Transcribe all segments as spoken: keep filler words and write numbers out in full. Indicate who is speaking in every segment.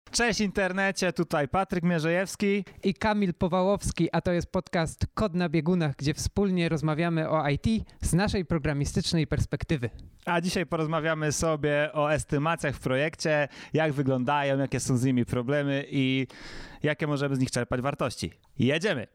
Speaker 1: Cześć internecie, tutaj Patryk Mierzejewski
Speaker 2: i Kamil Powałowski, a to jest podcast Kod na biegunach, gdzie wspólnie rozmawiamy o I T z naszej programistycznej perspektywy.
Speaker 1: A dzisiaj porozmawiamy sobie o estymacjach w projekcie, jak wyglądają, jakie są z nimi problemy i jakie możemy z nich czerpać wartości. Jedziemy!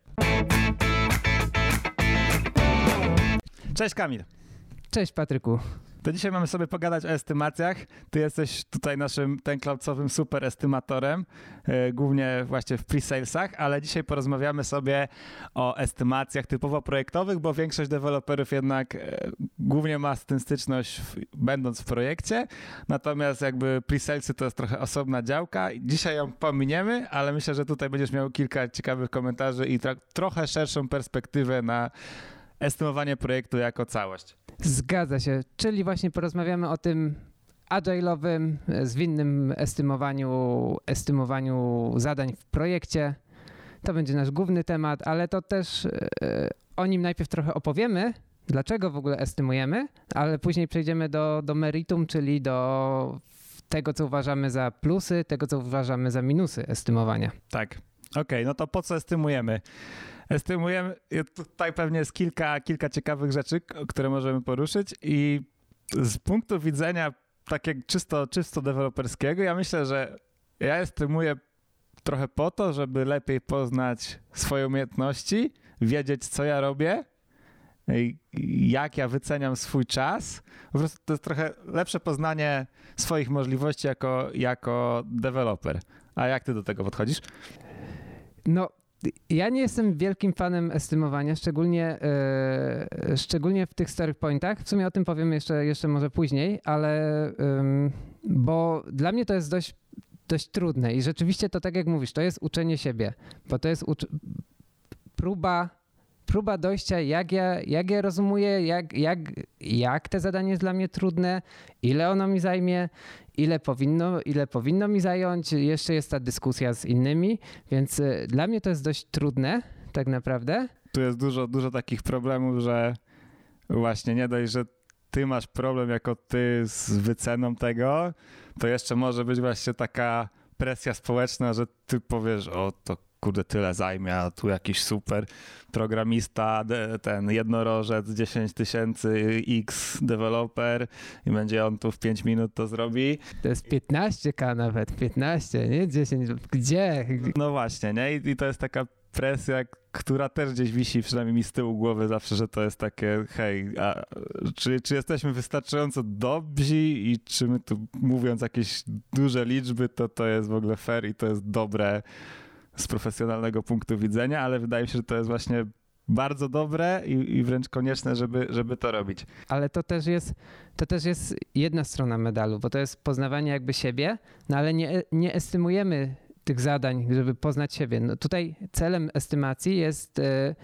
Speaker 1: Cześć Kamil.
Speaker 2: Cześć Patryku.
Speaker 1: To dzisiaj mamy sobie pogadać o estymacjach. Ty jesteś tutaj naszym tenCloud'owym super estymatorem, yy, głównie właśnie w pre-salesach, ale dzisiaj porozmawiamy sobie o estymacjach typowo projektowych, bo większość deweloperów jednak yy, głównie ma z tym styczność w, będąc w projekcie, natomiast jakby pre-salesy to jest trochę osobna działka. Dzisiaj ją pominiemy, ale myślę, że tutaj będziesz miał kilka ciekawych komentarzy i tra- trochę szerszą perspektywę na estymowanie projektu jako całość.
Speaker 2: Zgadza się, czyli właśnie porozmawiamy o tym agile'owym, zwinnym estymowaniu, estymowaniu zadań w projekcie. To będzie nasz główny temat, ale to też yy, o nim najpierw trochę opowiemy, dlaczego w ogóle estymujemy, ale później przejdziemy do, do meritum, czyli do tego, co uważamy za plusy, tego, co uważamy za minusy estymowania.
Speaker 1: Tak, okej, okay, no to po co estymujemy? Estymujemy, tutaj pewnie jest kilka, kilka ciekawych rzeczy, które możemy poruszyć i z punktu widzenia takiego czysto, czysto deweloperskiego, ja myślę, że ja estymuję trochę po to, żeby lepiej poznać swoje umiejętności, wiedzieć, co ja robię, jak ja wyceniam swój czas. Po prostu to jest trochę lepsze poznanie swoich możliwości jako, jako deweloper. A jak ty do tego podchodzisz?
Speaker 2: No, ja nie jestem wielkim fanem estymowania, szczególnie, yy, szczególnie w tych starych pointach. W sumie o tym powiem jeszcze, jeszcze może później, ale yy, bo dla mnie to jest dość, dość trudne i rzeczywiście to tak jak mówisz, to jest uczenie siebie, bo to jest ucz- próba próba dojścia, jak ja, jak ja rozumuję, jak, jak, jak te zadanie jest dla mnie trudne, ile ono mi zajmie, ile powinno, ile powinno mi zająć. Jeszcze jest ta dyskusja z innymi, więc y, dla mnie to jest dość trudne tak naprawdę.
Speaker 1: Tu jest dużo, dużo takich problemów, że właśnie nie dość, że ty masz problem jako ty z wyceną tego, to jeszcze może być właśnie taka presja społeczna, że ty powiesz, o to kurde, tyle zajmie, a tu jakiś super programista, ten jednorożec, dziesięć tysięcy X deweloper i będzie on tu w pięć minut to zrobi.
Speaker 2: To jest piętnaście K nawet, piętnaście, nie dziesięć. Gdzie?
Speaker 1: No właśnie, nie? I, i to jest taka presja, która też gdzieś wisi, przynajmniej mi z tyłu głowy zawsze, że to jest takie, hej, a czy, czy jesteśmy wystarczająco dobrzy i czy my tu mówiąc jakieś duże liczby, to to jest w ogóle fair i to jest dobre z profesjonalnego punktu widzenia, ale wydaje mi się, że to jest właśnie bardzo dobre i, i wręcz konieczne, żeby, żeby to robić.
Speaker 2: Ale to też jest, to też jest jedna strona medalu, bo to jest poznawanie jakby siebie, no ale nie, nie estymujemy tych zadań, żeby poznać siebie. No tutaj celem estymacji jest y,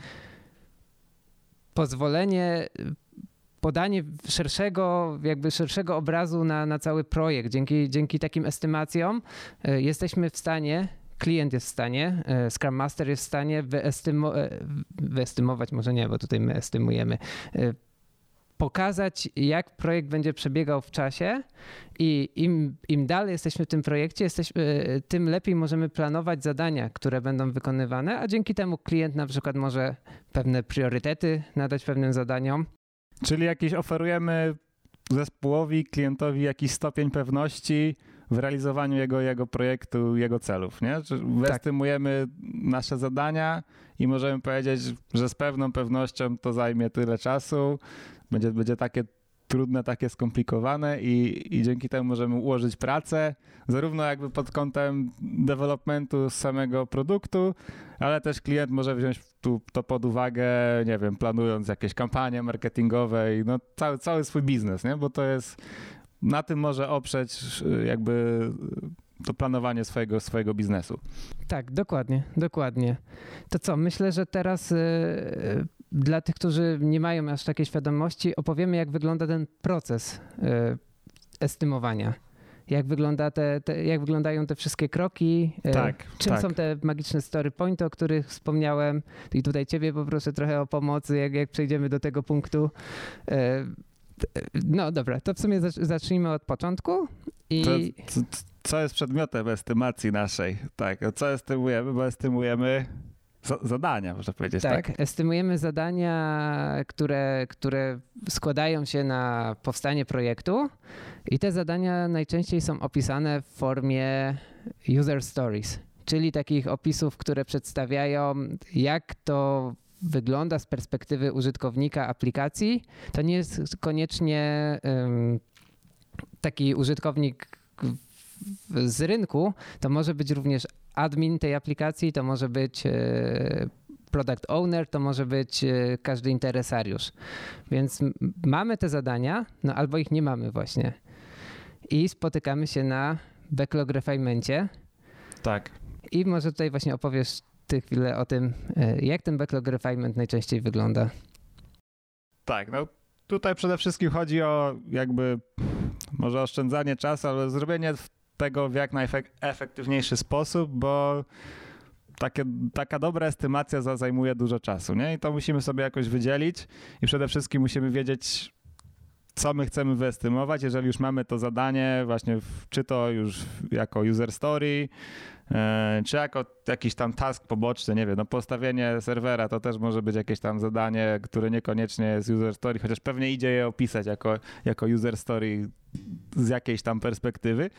Speaker 2: pozwolenie, podanie szerszego, jakby szerszego obrazu na, na cały projekt. Dzięki, dzięki takim estymacjom y, jesteśmy w stanie klient jest w stanie, Scrum Master jest w stanie wyestymo, wyestymować, może nie, bo tutaj my estymujemy, pokazać, jak projekt będzie przebiegał w czasie i im, im dalej jesteśmy w tym projekcie, jesteśmy, tym lepiej możemy planować zadania, które będą wykonywane, a dzięki temu klient na przykład może pewne priorytety nadać pewnym zadaniom.
Speaker 1: Czyli jakieś oferujemy zespołowi, klientowi jakiś stopień pewności w realizowaniu jego, jego projektu, jego celów, nie? Wyestymujemy tak nasze zadania i możemy powiedzieć, że z pewną pewnością to zajmie tyle czasu, będzie, będzie takie trudne, takie skomplikowane i, i dzięki temu możemy ułożyć pracę, zarówno jakby pod kątem developmentu samego produktu, ale też klient może wziąć tu to pod uwagę, nie wiem, planując jakieś kampanie marketingowe i no cały, cały swój biznes, nie? Bo to jest, na tym może oprzeć jakby to planowanie swojego, swojego biznesu.
Speaker 2: Tak, dokładnie, dokładnie. To co, myślę, że teraz yy, dla tych, którzy nie mają aż takiej świadomości, opowiemy, jak wygląda ten proces yy, estymowania. Jak, wygląda te, te, jak wyglądają te wszystkie kroki,
Speaker 1: tak,
Speaker 2: czym
Speaker 1: tak.
Speaker 2: są te magiczne story pointy, o których wspomniałem. I tutaj ciebie poproszę trochę o pomoc, jak, jak przejdziemy do tego punktu. No dobra, to w sumie zacznijmy od początku. I...
Speaker 1: To, co, co jest przedmiotem estymacji naszej? Tak, co estymujemy? Bo estymujemy zadania, można powiedzieć, tak?
Speaker 2: Tak, estymujemy zadania, które, które składają się na powstanie projektu i te zadania najczęściej są opisane w formie user stories, czyli takich opisów, które przedstawiają, jak to wygląda z perspektywy użytkownika aplikacji. To nie jest koniecznie um, taki użytkownik z rynku, to może być również admin tej aplikacji, to może być product owner, to może być każdy interesariusz. Więc mamy te zadania, no albo ich nie mamy właśnie. I spotykamy się na backlog refinemencie.
Speaker 1: Tak.
Speaker 2: I może tutaj właśnie opowiesz ty chwilę o tym, jak ten backlog refinement najczęściej wygląda.
Speaker 1: Tak, no tutaj przede wszystkim chodzi o jakby może oszczędzanie czasu, ale zrobienie tego w jak najefektywniejszy sposób, bo takie, taka dobra estymacja za, zajmuje dużo czasu, nie? I to musimy sobie jakoś wydzielić i przede wszystkim musimy wiedzieć, co my chcemy wyestymować, jeżeli już mamy to zadanie właśnie, w, czy to już jako user story, e, czy jako jakiś tam task poboczny, nie wiem, no postawienie serwera to też może być jakieś tam zadanie, które niekoniecznie jest user story, chociaż pewnie idzie je opisać jako, jako user story z jakiejś tam perspektywy.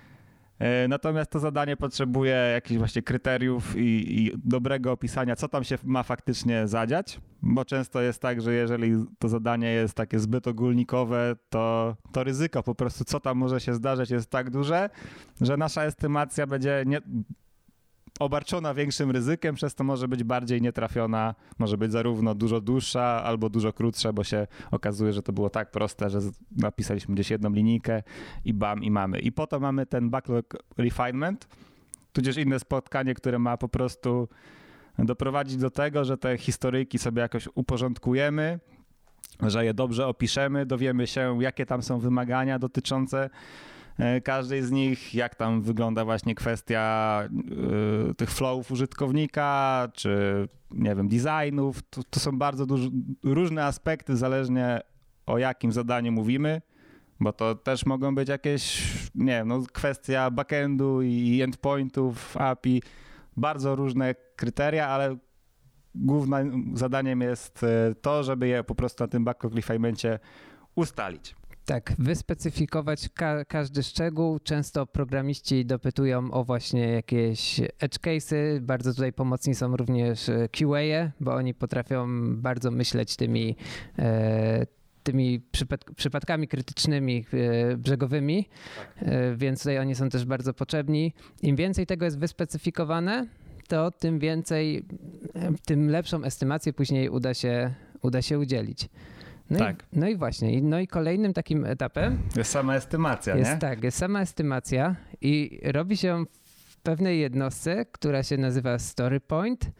Speaker 1: Natomiast to zadanie potrzebuje jakichś właśnie kryteriów i, i dobrego opisania, co tam się ma faktycznie zadziać, bo często jest tak, że jeżeli to zadanie jest takie zbyt ogólnikowe, to, to ryzyko po prostu, co tam może się zdarzyć, jest tak duże, że nasza estymacja będzie nie, obarczona większym ryzykiem, przez to może być bardziej nietrafiona, może być zarówno dużo dłuższa albo dużo krótsza, bo się okazuje, że to było tak proste, że napisaliśmy gdzieś jedną linijkę i bam, i mamy. I po to mamy ten backlog refinement, tudzież inne spotkanie, które ma po prostu doprowadzić do tego, że te historyjki sobie jakoś uporządkujemy, że je dobrze opiszemy, dowiemy się, jakie tam są wymagania dotyczące każdej z nich, jak tam wygląda właśnie kwestia y, tych flowów użytkownika, czy nie wiem, designów. To, to są bardzo duży, różne aspekty, zależnie o jakim zadaniu mówimy, bo to też mogą być jakieś, nie wiem, no, kwestia backendu i endpointów, A P I, bardzo różne kryteria, ale głównym zadaniem jest to, żeby je po prostu na tym backlog refinemencie ustalić.
Speaker 2: Tak, wyspecyfikować ka- każdy szczegół. Często programiści dopytują o właśnie jakieś edge case'y. Bardzo tutaj pomocni są również Q A, bo oni potrafią bardzo myśleć tymi, e, tymi przypad- przypadkami krytycznymi, e, brzegowymi, e, więc tutaj oni są też bardzo potrzebni. Im więcej tego jest wyspecyfikowane, to tym więcej, tym lepszą estymację później uda się, uda się udzielić. No,
Speaker 1: tak.
Speaker 2: i, no i właśnie, no i kolejnym takim etapem
Speaker 1: jest sama estymacja,
Speaker 2: jest,
Speaker 1: nie?
Speaker 2: Tak, jest sama estymacja i robi się w pewnej jednostce, która się nazywa story point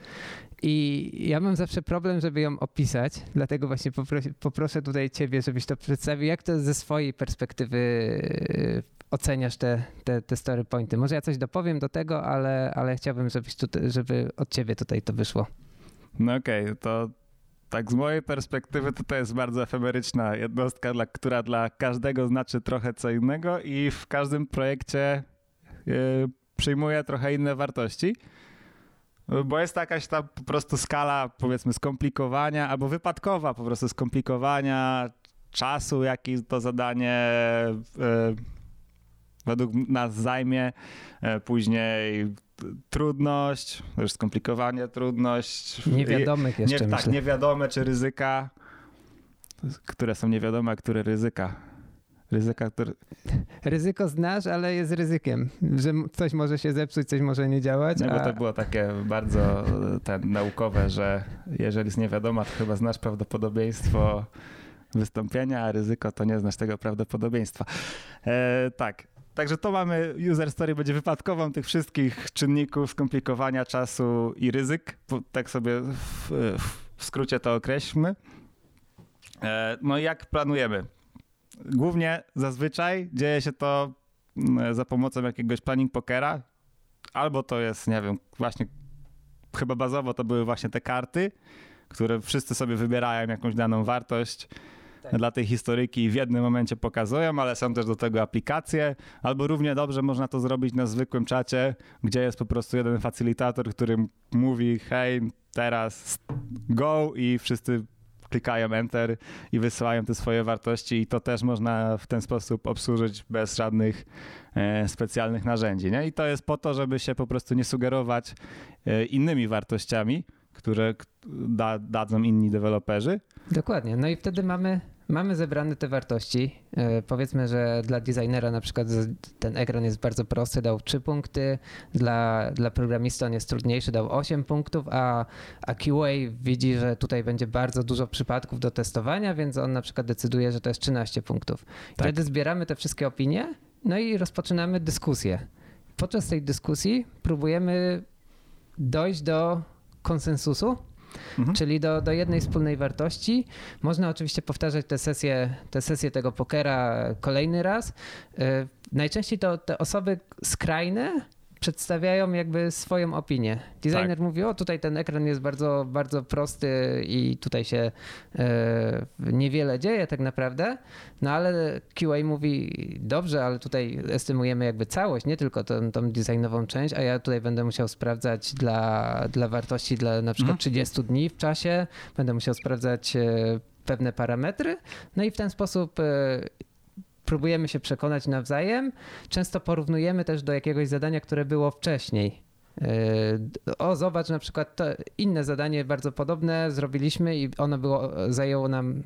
Speaker 2: i ja mam zawsze problem, żeby ją opisać, dlatego właśnie poprosi, poproszę tutaj ciebie, żebyś to przedstawił, jak to ze swojej perspektywy oceniasz te, te, te story pointy. Może ja coś dopowiem do tego, ale, ale chciałbym, żebyś tutaj, żeby od ciebie tutaj to wyszło.
Speaker 1: No okej, okay, to tak z mojej perspektywy to, to jest bardzo efemeryczna jednostka, dla, która dla każdego znaczy trochę co innego i w każdym projekcie yy, przyjmuje trochę inne wartości, bo jest jakaś tam po prostu skala, powiedzmy, skomplikowania albo wypadkowa po prostu skomplikowania czasu, jaki to zadanie yy, według nas zajmie, yy, później trudność, już skomplikowanie, trudność.
Speaker 2: Niewiadomych jeszcze,
Speaker 1: nie,
Speaker 2: myślę.
Speaker 1: Tak, niewiadome czy ryzyka. Które są niewiadome, a które ryzyka? Ryzyka, które...
Speaker 2: Ryzyko znasz, ale jest ryzykiem, że coś może się zepsuć, coś może nie działać.
Speaker 1: No
Speaker 2: a...
Speaker 1: bo to było takie bardzo ten, naukowe, że jeżeli jest niewiadoma, to chyba znasz prawdopodobieństwo wystąpienia, a ryzyko to nie znasz tego prawdopodobieństwa. E, tak. Także to mamy, user story będzie wypadkową tych wszystkich czynników skomplikowania czasu i ryzyk. Tak sobie w, w skrócie to określmy. No i jak planujemy? Głównie zazwyczaj dzieje się to za pomocą jakiegoś planning pokera. Albo to jest, nie wiem, właśnie chyba bazowo to były właśnie te karty, które wszyscy sobie wybierają jakąś daną wartość tak. dla tej historyjki w jednym momencie pokazują, ale są też do tego aplikacje, albo równie dobrze można to zrobić na zwykłym czacie, gdzie jest po prostu jeden facylitator, który mówi hej, teraz go i wszyscy klikają enter i wysyłają te swoje wartości i to też można w ten sposób obsłużyć bez żadnych e, specjalnych narzędzi. Nie? I to jest po to, żeby się po prostu nie sugerować e, innymi wartościami, które da, dadzą inni deweloperzy.
Speaker 2: Dokładnie. No i wtedy mamy, mamy zebrane te wartości. Yy, powiedzmy, że dla designera na przykład ten ekran jest bardzo prosty, dał trzy punkty, dla, dla programisty on jest trudniejszy, dał osiem punktów, a, a Q A widzi, że tutaj będzie bardzo dużo przypadków do testowania, więc on na przykład decyduje, że to jest trzynaście punktów. Tak. Wtedy zbieramy te wszystkie opinie, no i rozpoczynamy dyskusję. Podczas tej dyskusji próbujemy dojść do konsensusu, mhm. czyli do, do jednej wspólnej wartości. Można oczywiście powtarzać te sesje, te sesje tego pokera kolejny raz. Yy, najczęściej to te osoby skrajne przedstawiają jakby swoją opinię. Designer tak. mówi, o tutaj ten ekran jest bardzo, bardzo prosty i tutaj się e, niewiele dzieje tak naprawdę, no ale Q A mówi, dobrze, ale tutaj estymujemy jakby całość, nie tylko tą, tą designową część, a ja tutaj będę musiał sprawdzać dla, dla wartości dla na przykład mhm. trzydziestu dni w czasie, będę musiał sprawdzać e, pewne parametry, no i w ten sposób e, próbujemy się przekonać nawzajem. Często porównujemy też do jakiegoś zadania, które było wcześniej. O, zobacz, na przykład to inne zadanie bardzo podobne zrobiliśmy i ono było, zajęło nam,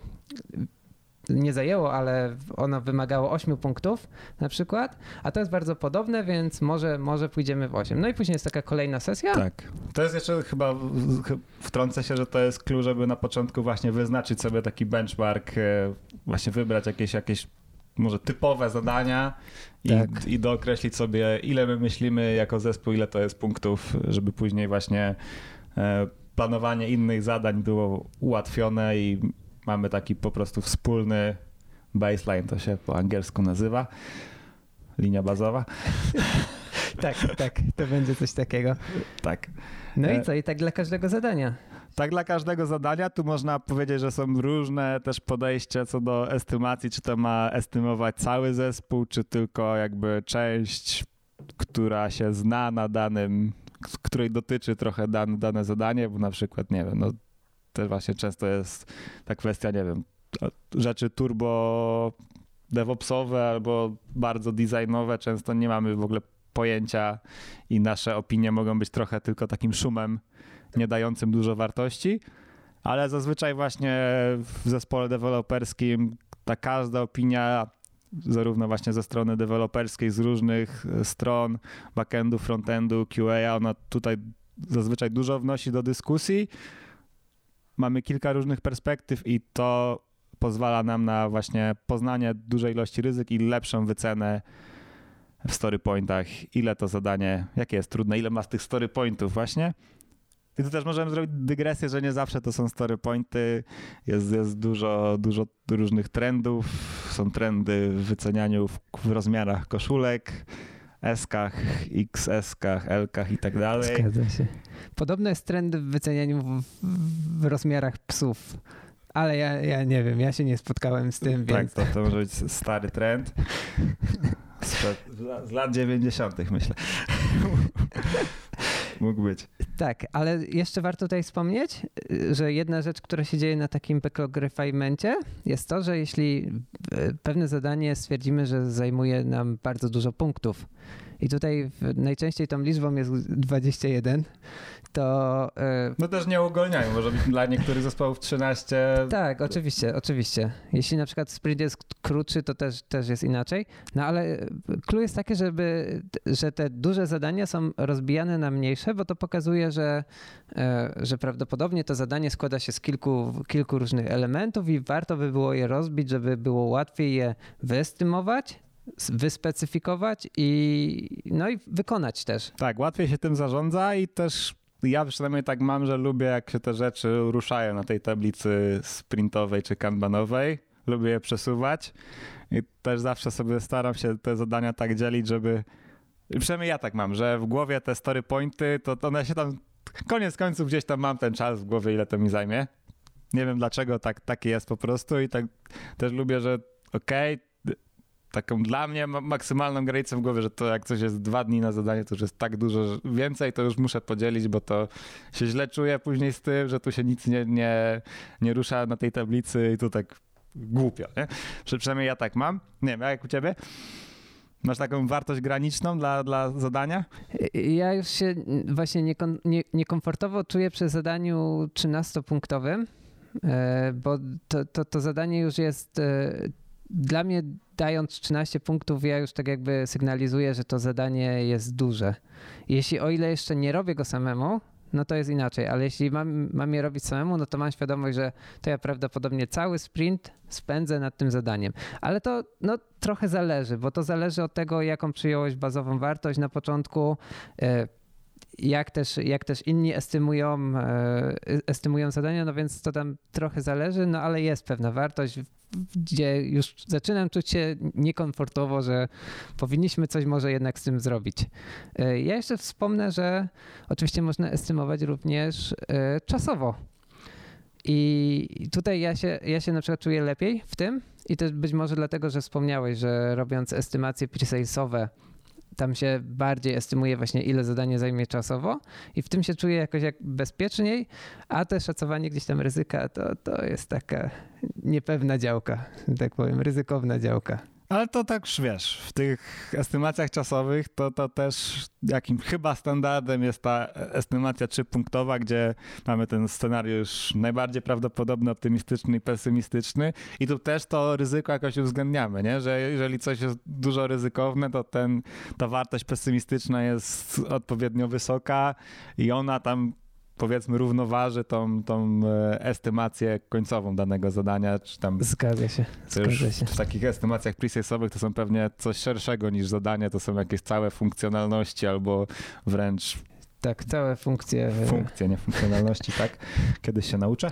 Speaker 2: nie zajęło, ale ono wymagało ośmiu punktów na przykład, a to jest bardzo podobne, więc może, może pójdziemy w osiem. No i później jest taka kolejna sesja.
Speaker 1: Tak. To jest jeszcze chyba, wtrącę się, że to jest clue, żeby na początku właśnie wyznaczyć sobie taki benchmark, właśnie wybrać jakieś, jakieś może typowe zadania i, tak. i dookreślić sobie, ile my myślimy jako zespół, ile to jest punktów, żeby później właśnie e, planowanie innych zadań było ułatwione i mamy taki po prostu wspólny baseline, to się po angielsku nazywa, linia bazowa.
Speaker 2: tak, tak, to będzie coś takiego.
Speaker 1: Tak.
Speaker 2: No i co, i tak dla każdego zadania.
Speaker 1: Tak dla każdego zadania, tu można powiedzieć, że są różne też podejścia co do estymacji, czy to ma estymować cały zespół, czy tylko jakby część, która się zna na danym, której dotyczy trochę dane, dane zadanie, bo na przykład, nie wiem, no też właśnie często jest ta kwestia, nie wiem, rzeczy turbo DevOpsowe albo bardzo designowe, często nie mamy w ogóle pojęcia i nasze opinie mogą być trochę tylko takim szumem, nie dającym dużo wartości, ale zazwyczaj właśnie w zespole deweloperskim ta każda opinia, zarówno właśnie ze strony deweloperskiej, z różnych stron, backendu, frontendu, Q A, ona tutaj zazwyczaj dużo wnosi do dyskusji. Mamy kilka różnych perspektyw i to pozwala nam na właśnie poznanie dużej ilości ryzyk i lepszą wycenę w story pointach, ile to zadanie, jakie jest trudne, ile ma z tych story pointów właśnie. I tu też możemy zrobić dygresję, że nie zawsze to są story pointy, jest, jest dużo, dużo różnych trendów, są trendy w wycenianiu w, w rozmiarach koszulek, S-kach, X S-kach, L-kach i tak dalej.
Speaker 2: Zgadza się. Podobno jest trend w wycenianiu w, w rozmiarach psów, ale ja, ja nie wiem, ja się nie spotkałem z tym,
Speaker 1: tak,
Speaker 2: więc...
Speaker 1: Tak, to, to może być stary trend. Z, z lat dziewięćdziesiątych myślę. Mógł być.
Speaker 2: Tak, ale jeszcze warto tutaj wspomnieć, że jedna rzecz, która się dzieje na takim backlog refinemencie jest to, że jeśli pewne zadanie stwierdzimy, że zajmuje nam bardzo dużo punktów i tutaj najczęściej tą liczbą jest dwadzieścia jeden, to...
Speaker 1: No też nie uogólniają, może być dla niektórych zespołów trzynaście.
Speaker 2: Tak, oczywiście, oczywiście. Jeśli na przykład sprint jest krótszy, to też, też jest inaczej. No ale clue jest takie, żeby, że te duże zadania są rozbijane na mniejsze, bo to pokazuje, że, że prawdopodobnie to zadanie składa się z kilku, kilku różnych elementów i warto by było je rozbić, żeby było łatwiej je wyestymować, wyspecyfikować i, no i wykonać też.
Speaker 1: Tak, łatwiej się tym zarządza i też ja przynajmniej tak mam, że lubię jak się te rzeczy ruszają na tej tablicy sprintowej czy kanbanowej. Lubię je przesuwać i też zawsze sobie staram się te zadania tak dzielić, żeby, przynajmniej ja tak mam, że w głowie te story pointy, to one się tam, koniec końców gdzieś tam mam ten czas w głowie, ile to mi zajmie. Nie wiem dlaczego tak, takie jest po prostu i tak też lubię, że okej, okay, taką dla mnie maksymalną granicą w głowie, że to jak coś jest dwa dni na zadanie, to już jest tak dużo, że więcej to już muszę podzielić, bo to się źle czuję później z tym, że tu się nic nie, nie, nie rusza na tej tablicy i tu tak głupio, nie? Przy, przynajmniej ja tak mam. Nie wiem, jak u ciebie? Masz taką wartość graniczną dla, dla zadania?
Speaker 2: Ja już się właśnie niekon, nie, niekomfortowo czuję przy zadaniu trzynastopunktowym, bo to, to, to zadanie już jest dla mnie, dając trzynaście punktów, ja już tak jakby sygnalizuję, że to zadanie jest duże. Jeśli o ile jeszcze nie robię go samemu, no to jest inaczej, ale jeśli mam, mam je robić samemu, no to mam świadomość, że to ja prawdopodobnie cały sprint spędzę nad tym zadaniem. Ale to no, trochę zależy, bo to zależy od tego, jaką przyjąłeś bazową wartość na początku, jak też, jak też inni estymują, estymują zadania, no więc to tam trochę zależy, no ale jest pewna wartość, gdzie już zaczynam czuć się niekomfortowo, że powinniśmy coś może jednak z tym zrobić. Ja jeszcze wspomnę, że oczywiście można estymować również czasowo. I tutaj ja się, ja się na przykład czuję lepiej w tym i też być może dlatego, że wspomniałeś, że robiąc estymacje pre-salesowe, tam się bardziej estymuje właśnie, ile zadanie zajmie czasowo i w tym się czuję jakoś jak bezpieczniej, a te szacowanie gdzieś tam ryzyka to, to jest taka niepewna działka, tak powiem, ryzykowna działka.
Speaker 1: Ale to tak, wiesz, w tych estymacjach czasowych to, to też jakim chyba standardem jest ta estymacja trzypunktowa, gdzie mamy ten scenariusz najbardziej prawdopodobny, optymistyczny i pesymistyczny i tu też to ryzyko jakoś uwzględniamy, nie? Że jeżeli coś jest dużo ryzykowne, to ten, ta wartość pesymistyczna jest odpowiednio wysoka i ona tam powiedzmy równoważy tą, tą estymację końcową danego zadania, czy tam...
Speaker 2: Zgadza się, zgadza się.
Speaker 1: W takich estymacjach pre-salesowych to są pewnie coś szerszego niż zadanie, to są jakieś całe funkcjonalności albo wręcz...
Speaker 2: Tak, całe funkcje.
Speaker 1: Funkcje, nie funkcjonalności, tak? Kiedyś się nauczę.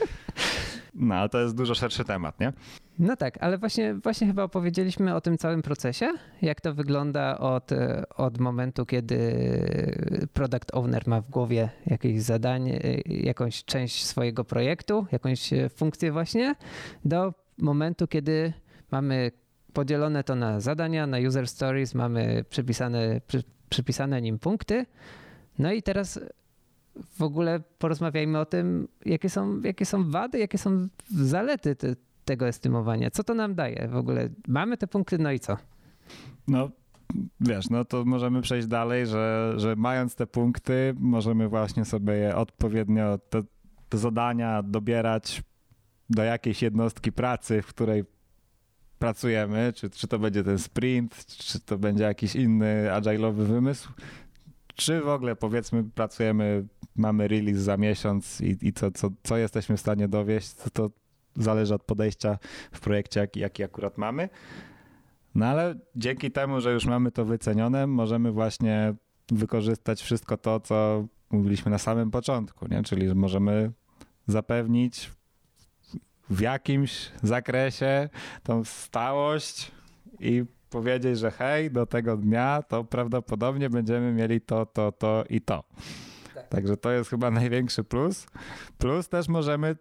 Speaker 1: No, ale to jest dużo szerszy temat, nie?
Speaker 2: No tak, ale właśnie, właśnie chyba opowiedzieliśmy o tym całym procesie, jak to wygląda od, od momentu, kiedy product owner ma w głowie jakieś zadanie, jakąś część swojego projektu, jakąś funkcję właśnie, do momentu, kiedy mamy podzielone to na zadania, na user stories, mamy przypisane, przy, przypisane nim punkty. No i teraz w ogóle porozmawiajmy o tym, jakie są, jakie są wady, jakie są zalety te, tego estymowania. Co to nam daje w ogóle? Mamy te punkty, no i co?
Speaker 1: No wiesz, no to możemy przejść dalej, że, że mając te punkty, możemy właśnie sobie je odpowiednio, te, te zadania dobierać do jakiejś jednostki pracy, w której pracujemy, czy, czy to będzie ten sprint, czy to będzie jakiś inny agile'owy wymysł, czy w ogóle powiedzmy pracujemy, mamy release za miesiąc i, i co, co, co jesteśmy w stanie dowieść, to, to zależy od podejścia w projekcie, jaki, jaki akurat mamy. No ale dzięki temu, że już mamy to wycenione, możemy właśnie wykorzystać wszystko to, co mówiliśmy na samym początku, nie? Czyli że możemy zapewnić w jakimś zakresie tą stałość i powiedzieć, że hej, do tego dnia to prawdopodobnie będziemy mieli to, to, to i to. Tak. Także to jest chyba największy plus. Plus też możemy,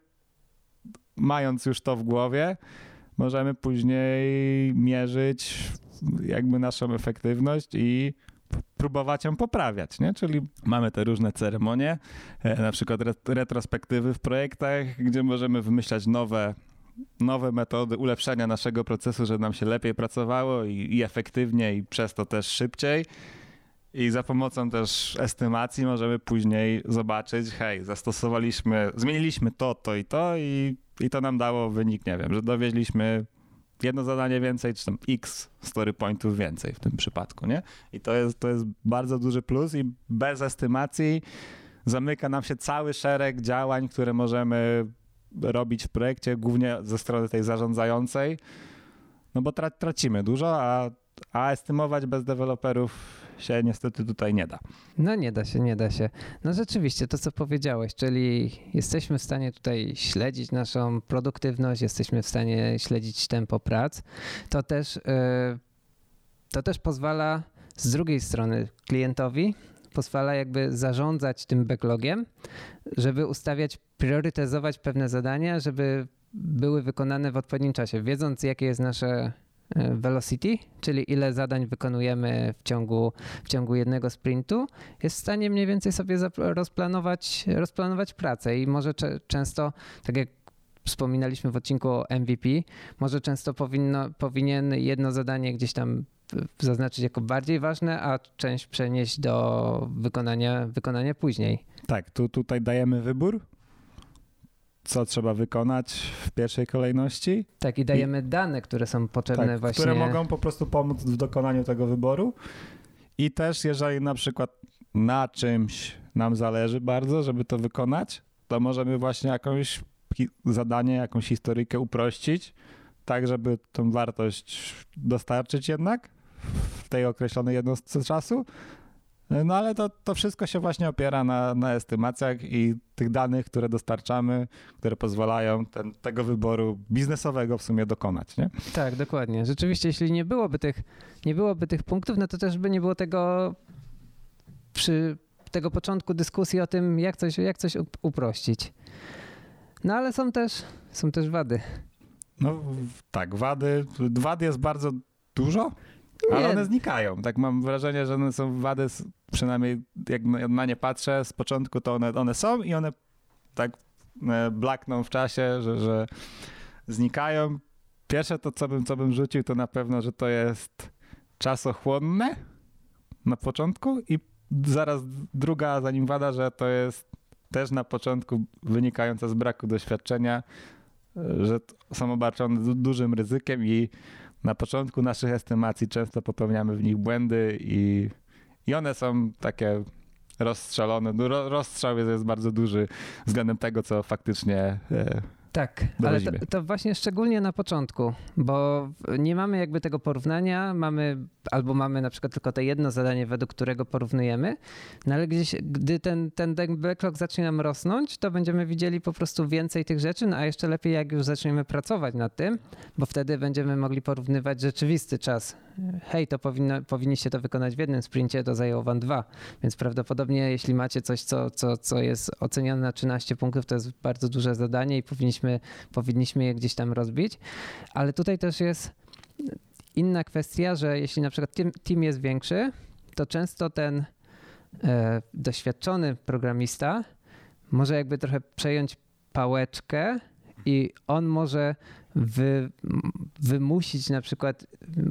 Speaker 1: mając już to w głowie, możemy później mierzyć jakby naszą efektywność i próbować ją poprawiać, nie? Czyli mamy te różne ceremonie, na przykład retrospektywy w projektach, gdzie możemy wymyślać nowe nowe metody ulepszenia naszego procesu, żeby nam się lepiej pracowało i, i efektywniej i przez to też szybciej. I za pomocą też estymacji możemy później zobaczyć, hej, zastosowaliśmy, zmieniliśmy to, to i to i, i to nam dało wynik, nie wiem, że dowieźliśmy jedno zadanie więcej, czy tam x story pointów więcej w tym przypadku, nie? I to jest, to jest bardzo duży plus i bez estymacji zamyka nam się cały szereg działań, które możemy robić w projekcie, głównie ze strony tej zarządzającej, no bo tra- tracimy dużo, a, a estymować bez deweloperów się niestety tutaj nie da.
Speaker 2: No nie da się, nie da się. No rzeczywiście, to co powiedziałeś, czyli jesteśmy w stanie tutaj śledzić naszą produktywność, jesteśmy w stanie śledzić tempo prac, to też, yy, to też pozwala z drugiej strony klientowi pozwala jakby zarządzać tym backlogiem, żeby ustawiać, priorytetyzować pewne zadania, żeby były wykonane w odpowiednim czasie, wiedząc jakie jest nasze velocity, czyli ile zadań wykonujemy w ciągu, w ciągu jednego sprintu, jest w stanie mniej więcej sobie rozplanować, rozplanować pracę i może cze- często, tak jak wspominaliśmy w odcinku o M V P, może często powinno, powinien jedno zadanie gdzieś tam zaznaczyć jako bardziej ważne, a część przenieść do wykonania, wykonania później.
Speaker 1: Tak, tu, tutaj dajemy wybór, co trzeba wykonać w pierwszej kolejności.
Speaker 2: Tak, i dajemy I, dane, które są potrzebne
Speaker 1: tak,
Speaker 2: właśnie.
Speaker 1: które mogą po prostu pomóc w dokonaniu tego wyboru. I też jeżeli na przykład na czymś nam zależy bardzo, żeby to wykonać, to możemy właśnie jakąś zadanie, jakąś historyjkę uprościć, tak żeby tą wartość dostarczyć jednak w tej określonej jednostce czasu. No ale to, to wszystko się właśnie opiera na, na estymacjach i tych danych, które dostarczamy, które pozwalają ten, tego wyboru biznesowego w sumie dokonać, nie?
Speaker 2: Tak, dokładnie. Rzeczywiście, jeśli nie byłoby tych, nie byłoby tych punktów, no to też by nie było tego przy tego początku dyskusji o tym, jak coś, jak coś uprościć. No ale są też, są też wady.
Speaker 1: No tak, wady, wad jest bardzo dużo, ale
Speaker 2: nie.
Speaker 1: one znikają. Tak mam wrażenie, że one są wady, przynajmniej jak na nie patrzę, z początku to one, one są i one tak blakną w czasie, że, że znikają. Pierwsze to, co bym, co bym rzucił, to na pewno, że to jest czasochłonne na początku i zaraz druga za nim wada, że to jest też na początku wynikająca z braku doświadczenia, że są obarczone du- dużym ryzykiem i na początku naszych estymacji często popełniamy w nich błędy i, i one są takie rozstrzelone. Ro, rozstrzał jest, jest bardzo duży względem tego, co faktycznie e,
Speaker 2: Tak, ale to, to właśnie szczególnie na początku, bo nie mamy jakby tego porównania, mamy albo mamy na przykład tylko to jedno zadanie, według którego porównujemy, no ale gdzieś, gdy ten, ten backlog zacznie nam rosnąć, to będziemy widzieli po prostu więcej tych rzeczy, no a jeszcze lepiej jak już zaczniemy pracować nad tym, bo wtedy będziemy mogli porównywać rzeczywisty czas. Hej, to powinno, powinniście to wykonać w jednym sprincie, to zajęło wam dwa, więc prawdopodobnie jeśli macie coś, co, co, co jest oceniane na trzynaście punktów, to jest bardzo duże zadanie i powinniśmy, powinniśmy je gdzieś tam rozbić, ale tutaj też jest inna kwestia, że jeśli na przykład team, team jest większy, to często ten e, doświadczony programista może jakby trochę przejąć pałeczkę i on może wy, wymusić na przykład,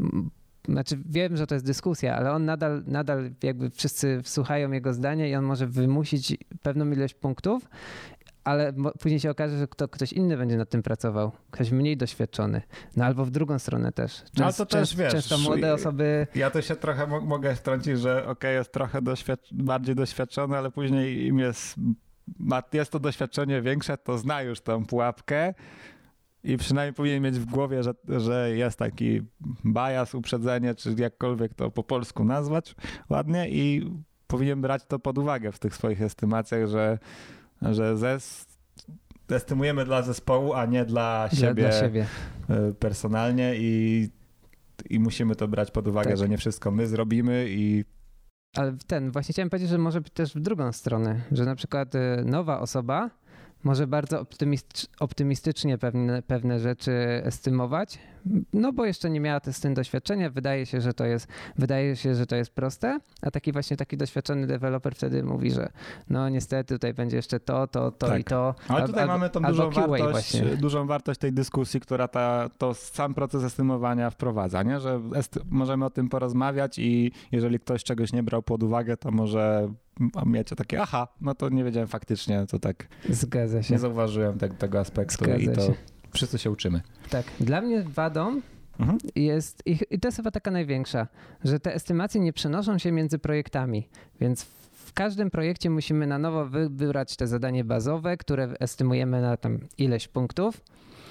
Speaker 2: znaczy wiem, że to jest dyskusja, ale on nadal, nadal jakby wszyscy słuchają jego zdania i on może wymusić pewną ilość punktów, ale później się okaże, że kto, ktoś inny będzie nad tym pracował, ktoś mniej doświadczony. No albo w drugą stronę też. Częst,
Speaker 1: no to też
Speaker 2: częst,
Speaker 1: wiesz,
Speaker 2: często młode osoby...
Speaker 1: Ja to się trochę mo- mogę wtrącić, że okej, okay, jest trochę doświad- bardziej doświadczony, ale później im jest, jest to doświadczenie większe, to zna już tą pułapkę i przynajmniej powinien mieć w głowie, że, że jest taki bias, uprzedzenie, czy jakkolwiek to po polsku nazwać ładnie i powinien brać to pod uwagę w tych swoich estymacjach, że że zes, estymujemy dla zespołu, a nie dla siebie,
Speaker 2: dla siebie.
Speaker 1: personalnie i, i musimy to brać pod uwagę, tak. że nie wszystko my zrobimy i
Speaker 2: ale ten, właśnie chciałem powiedzieć, że może być też w drugą stronę, że na przykład nowa osoba może bardzo optymistycz, optymistycznie pewne, pewne rzeczy estymować, no bo jeszcze nie miała z tym doświadczenia, wydaje się, że to jest, wydaje się, że to jest proste, a taki właśnie taki doświadczony deweloper wtedy mówi, że no niestety tutaj będzie jeszcze to, to, to
Speaker 1: tak.
Speaker 2: i to.
Speaker 1: Ale tutaj al, mamy tą dużą wartość, dużą wartość tej dyskusji, która ta, to sam proces estymowania wprowadza, nie? Że esty, możemy o tym porozmawiać i jeżeli ktoś czegoś nie brał pod uwagę, to może mieć takie, aha, no to nie wiedziałem faktycznie, to tak.
Speaker 2: Zgadza się.
Speaker 1: Nie zauważyłem te, tego aspektu
Speaker 2: Zgadza
Speaker 1: i to
Speaker 2: się.
Speaker 1: Wszyscy się uczymy.
Speaker 2: Tak. Dla mnie wadą mhm. jest, i to jest chyba taka największa, że te estymacje nie przenoszą się między projektami, więc w każdym projekcie musimy na nowo wybrać te zadanie bazowe, które estymujemy na tam ileś punktów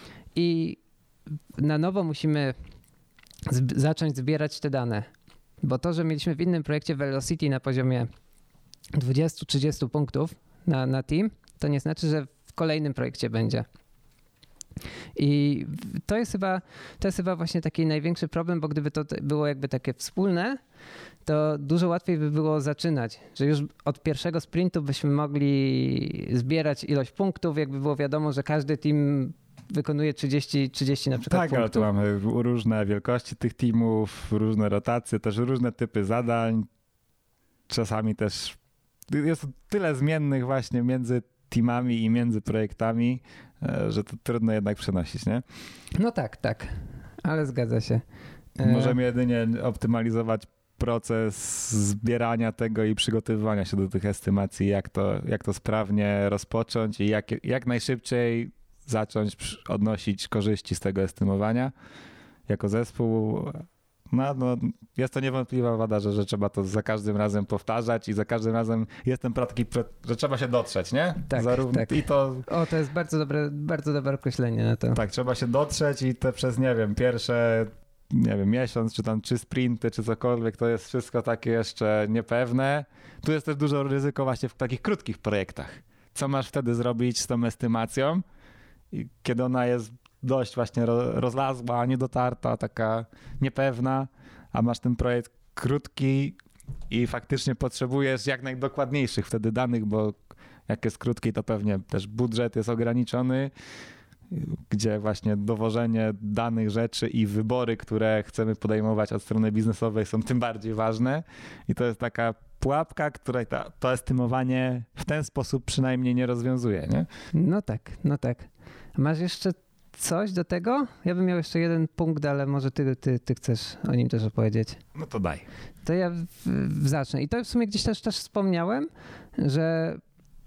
Speaker 2: i na nowo musimy zb- zacząć zbierać te dane, bo to, że mieliśmy w innym projekcie Velocity na poziomie dwadzieścia trzydzieści punktów na, na team, to nie znaczy, że w kolejnym projekcie będzie. I to jest chyba, to jest chyba właśnie taki największy problem, bo gdyby to było jakby takie wspólne, to dużo łatwiej by było zaczynać, że już od pierwszego sprintu byśmy mogli zbierać ilość punktów, jakby było wiadomo, że każdy team wykonuje trzydzieści, trzydzieści na przykład
Speaker 1: tak,
Speaker 2: punktów.
Speaker 1: ale tu mamy różne wielkości tych teamów, różne rotacje, też różne typy zadań. Czasami też jest tyle zmiennych właśnie między teamami i między projektami, że to trudno jednak przenosić, nie?
Speaker 2: No tak, tak, ale zgadza się.
Speaker 1: Możemy jedynie optymalizować proces zbierania tego i przygotowywania się do tych estymacji, jak to, jak to sprawnie rozpocząć i jak, jak najszybciej zacząć odnosić korzyści z tego estymowania jako zespół. No, no, jest to niewątpliwa wada, że, że trzeba to za każdym razem powtarzać i za każdym razem jest ten taki, że trzeba się dotrzeć, nie?
Speaker 2: Tak,
Speaker 1: Zarówno,
Speaker 2: tak.
Speaker 1: I to,
Speaker 2: o, to jest bardzo dobre, bardzo dobre określenie na to.
Speaker 1: tak, trzeba się dotrzeć i te przez, nie wiem, pierwsze, nie wiem, miesiąc, czy tam trzy sprinty, czy cokolwiek, to jest wszystko takie jeszcze niepewne. Tu jest też dużo ryzyko właśnie w takich krótkich projektach. Co masz wtedy zrobić z tą estymacją, i kiedy ona jest dość właśnie rozlazła, niedotarta, taka niepewna, a masz ten projekt krótki i faktycznie potrzebujesz jak najdokładniejszych wtedy danych, bo jak jest krótki, to pewnie też budżet jest ograniczony, gdzie właśnie dowożenie danych rzeczy i wybory, które chcemy podejmować od strony biznesowej są tym bardziej ważne i to jest taka pułapka, której ta, to estymowanie w ten sposób przynajmniej nie rozwiązuje, nie?
Speaker 2: No tak, no tak. Masz jeszcze coś do tego? Ja bym miał jeszcze jeden punkt, ale może ty, ty, ty chcesz o nim też opowiedzieć.
Speaker 1: No to daj.
Speaker 2: To ja w, w zacznę. I to w sumie gdzieś też, też wspomniałem, że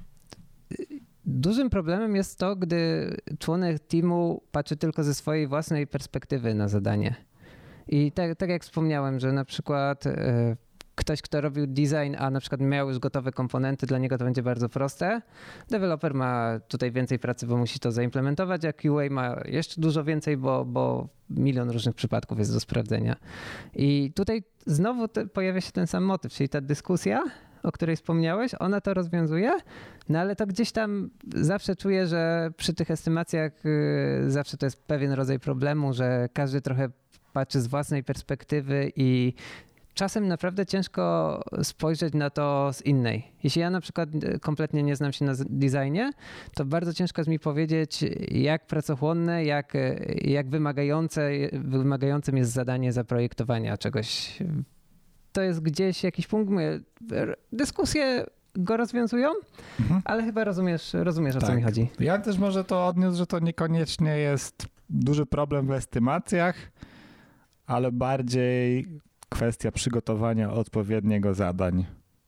Speaker 2: dużym problemem jest to, gdy członek teamu patrzy tylko ze swojej własnej perspektywy na zadanie. I tak, tak jak wspomniałem, że na przykład e, ktoś, kto robił design, a na przykład miał już gotowe komponenty, dla niego to będzie bardzo proste. Deweloper ma tutaj więcej pracy, bo musi to zaimplementować, a Q A ma jeszcze dużo więcej, bo, bo milion różnych przypadków jest do sprawdzenia. I tutaj znowu te, pojawia się ten sam motyw, czyli ta dyskusja, o której wspomniałeś, ona to rozwiązuje, no ale to gdzieś tam zawsze czuję, że przy tych estymacjach yy, zawsze to jest pewien rodzaj problemu, że każdy trochę patrzy z własnej perspektywy i czasem naprawdę ciężko spojrzeć na to z innej. Jeśli ja na przykład kompletnie nie znam się na designie, to bardzo ciężko jest mi powiedzieć, jak pracochłonne, jak, jak wymagające, wymagającym jest zadanie zaprojektowania czegoś. To jest gdzieś jakiś punkt, dyskusje go rozwiązują, mhm. ale chyba rozumiesz, rozumiesz o tak. co mi chodzi.
Speaker 1: Ja też może to odniósł, że to niekoniecznie jest duży problem w estymacjach, ale bardziej kwestia przygotowania odpowiedniego zadań,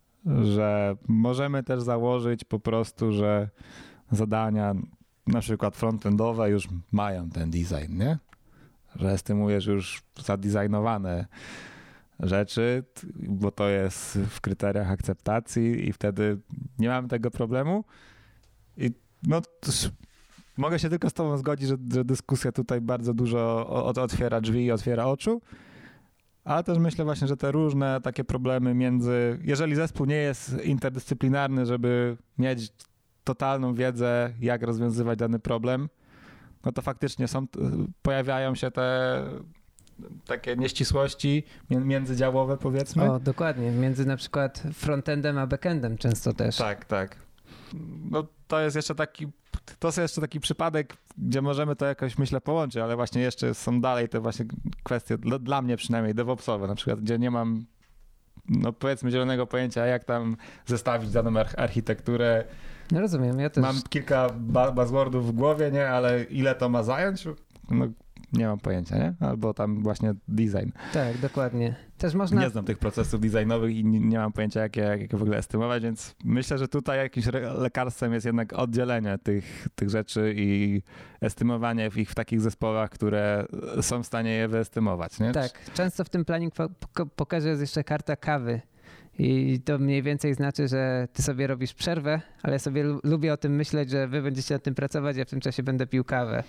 Speaker 1: że możemy też założyć po prostu, że zadania na przykład frontendowe już mają ten design, nie? Że estymujesz już zadesignowane rzeczy, bo to jest w kryteriach akceptacji i wtedy nie mamy tego problemu. I no mogę się tylko z tobą zgodzić, że, że dyskusja tutaj bardzo dużo otwiera drzwi i otwiera oczu. Ale też myślę właśnie, że te różne takie problemy między, jeżeli zespół nie jest interdyscyplinarny, żeby mieć totalną wiedzę, jak rozwiązywać dany problem, no to faktycznie są, pojawiają się te takie nieścisłości międzydziałowe, powiedzmy.
Speaker 2: O, dokładnie. Między na przykład frontendem a backendem często też.
Speaker 1: Tak, tak. No to jest jeszcze taki, to jest jeszcze taki przypadek, gdzie możemy to jakoś, myślę, połączyć, ale właśnie jeszcze są dalej te właśnie kwestie, dla, dla mnie przynajmniej, DevOpsowe na przykład, gdzie nie mam, no powiedzmy, zielonego pojęcia, jak tam zestawić daną architekturę.
Speaker 2: No rozumiem, ja też.
Speaker 1: Mam kilka buzzwordów w głowie, nie, ale ile to ma zająć? No nie mam pojęcia, nie? Albo tam właśnie design.
Speaker 2: Tak, dokładnie. Też można...
Speaker 1: Nie znam tych procesów designowych i nie, nie mam pojęcia, jak je, jak je w ogóle estymować, więc myślę, że tutaj jakimś lekarstwem jest jednak oddzielenie tych, tych rzeczy i estymowanie ich w takich zespołach, które są w stanie je wyestymować, nie?
Speaker 2: Tak, często w tym planning pokerze jest jeszcze karta kawy. I to mniej więcej znaczy, że ty sobie robisz przerwę, ale ja sobie lubię o tym myśleć, że wy będziecie nad tym pracować, ja w tym czasie będę pił kawę.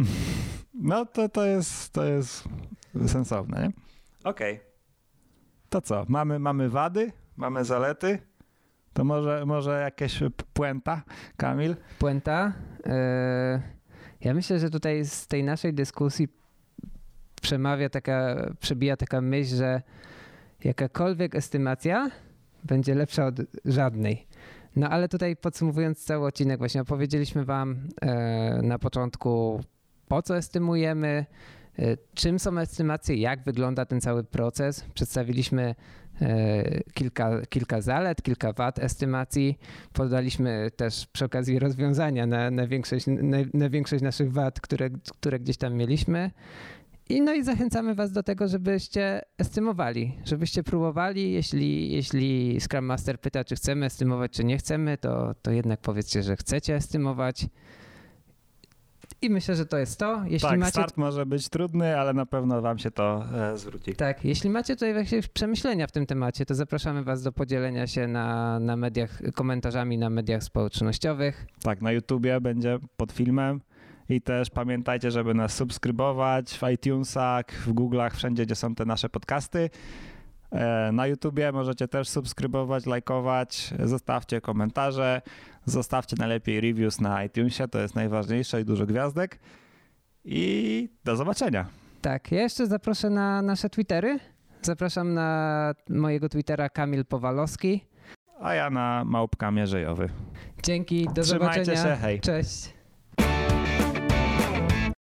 Speaker 1: No to, to, jest, to jest sensowne, nie? Okej. Okay. To co? Mamy, mamy wady, mamy zalety. To może, może jakieś puenta, Kamil?
Speaker 2: Puenta? Yy, Ja myślę, że tutaj z tej naszej dyskusji przemawia taka, przebija taka myśl, że jakakolwiek estymacja będzie lepsza od żadnej. No ale tutaj podsumowując cały odcinek, właśnie opowiedzieliśmy wam e, na początku, po co estymujemy, e, czym są estymacje, jak wygląda ten cały proces. Przedstawiliśmy e, kilka, kilka zalet, kilka wad estymacji. Podaliśmy też przy okazji rozwiązania na, na, większość, na, na większość naszych wad, które, które gdzieś tam mieliśmy. I no i zachęcamy was do tego, żebyście estymowali, żebyście próbowali. Jeśli, jeśli Scrum Master pyta, czy chcemy estymować, czy nie chcemy, to, to jednak powiedzcie, że chcecie estymować. I myślę, że to jest to. Jeśli
Speaker 1: tak,
Speaker 2: macie...
Speaker 1: start może być trudny, ale na pewno wam się to e, zwróci.
Speaker 2: Tak, jeśli macie tutaj jakieś przemyślenia w tym temacie, to zapraszamy was do podzielenia się na, na mediach, komentarzami na mediach społecznościowych.
Speaker 1: Tak, na YouTubie będzie pod filmem. I też pamiętajcie, żeby nas subskrybować w iTunesach, w Google'ach, wszędzie, gdzie są te nasze podcasty. Na YouTubie możecie też subskrybować, lajkować, zostawcie komentarze, zostawcie najlepiej reviews na iTunesie, to jest najważniejsze i dużo gwiazdek. I do zobaczenia.
Speaker 2: Tak, ja jeszcze zaproszę na nasze Twittery. Zapraszam na mojego Twittera Kamil Powalowski.
Speaker 1: A ja na Małpka Mierzejowy.
Speaker 2: Dzięki, do
Speaker 1: Trzymajcie
Speaker 2: zobaczenia.
Speaker 1: się, hej.
Speaker 2: Cześć.